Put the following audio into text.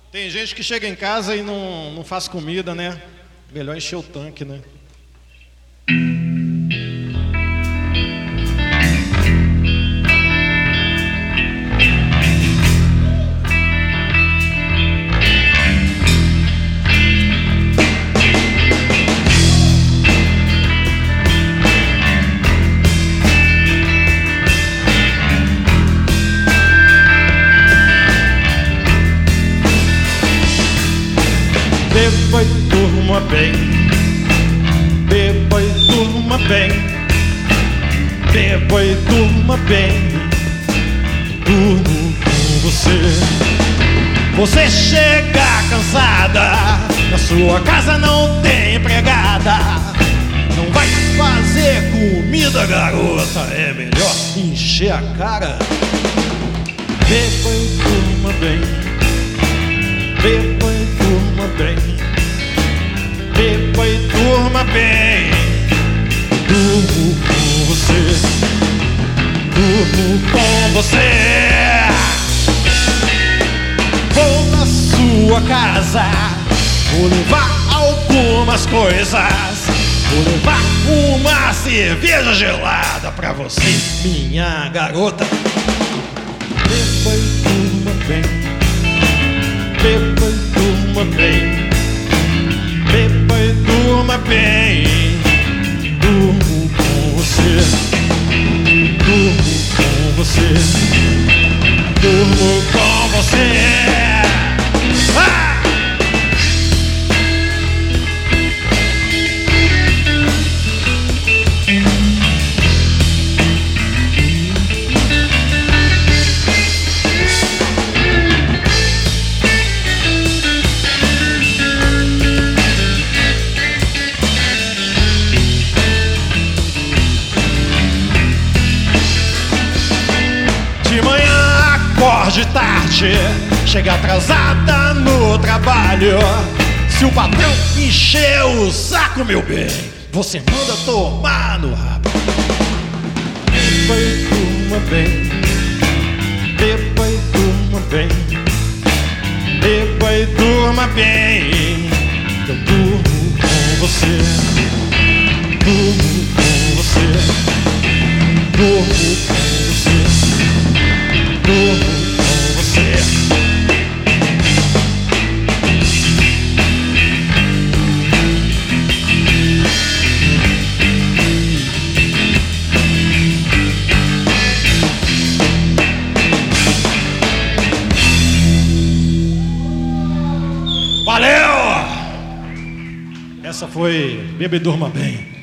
Tem gente que chega em casa e não faz comida, né? Melhor encher o tanque, né? Beba e durma bem, beba e durma bem, beba e durma bem, durmo com você. Você chega cansada, na sua casa não tem empregada, não vai fazer comida, garota, é melhor encher a cara. Beba e durma bem, beba e durma bem, beba e durma bem, durmo com você, durmo com você. Vou na sua casa, vou levar algumas coisas, vou levar uma cerveja gelada pra você, minha garota. Beba e durma bem, beba e durma bem, beba e durma bem, durmo com você, durmo com você, durmo com você. Ah! De tarde, chega atrasada no trabalho. Se o patrão encher o saco, meu bem, você manda tomar no rabo. Beba e durma bem, beba e durma bem, beba e durma bem. Eu durmo com você, durmo com você, durmo com você, durmo. Valeu! Essa foi Beba e Durma Bem.